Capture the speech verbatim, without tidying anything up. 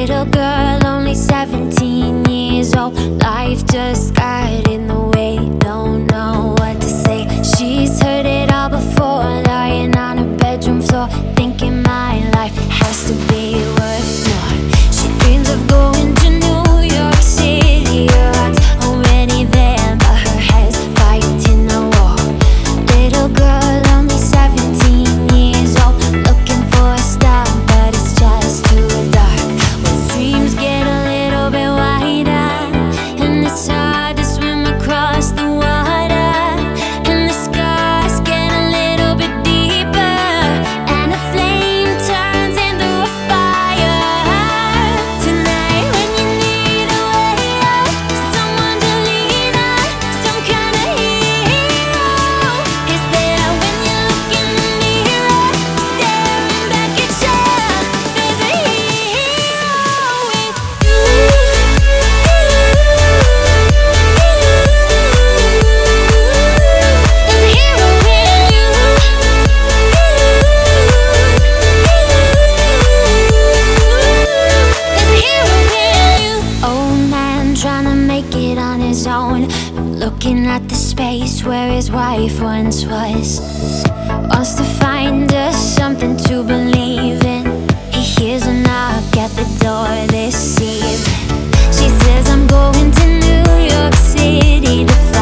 Little girl, only seventeen years old. Life just got in the way, don't know what to say. She's heard it all before, lying on her bedroom floor, thinking my life has to be worth more. She dreams of going to New York City. Her heart's already there, but her head's fighting a war. Little girl, only seventeen years old, looking for a star, but it's just too dark. When streams get a little bit wider, and it's hard to swim across the water, and the scars get a little bit deeper, and a flame turns into a fire. Tonight when you need a way out, someone to lean on, some kind of hero is there. When you look in the mirror, staring back at you, there's a hero with you. There's a hero in you. There's a hero in you. Old man trying to make it on his own, looking at the space where his wife once was. Wants to find us something to believe in. He hears a knock at the door this evening. She says, I'm going to New York City to find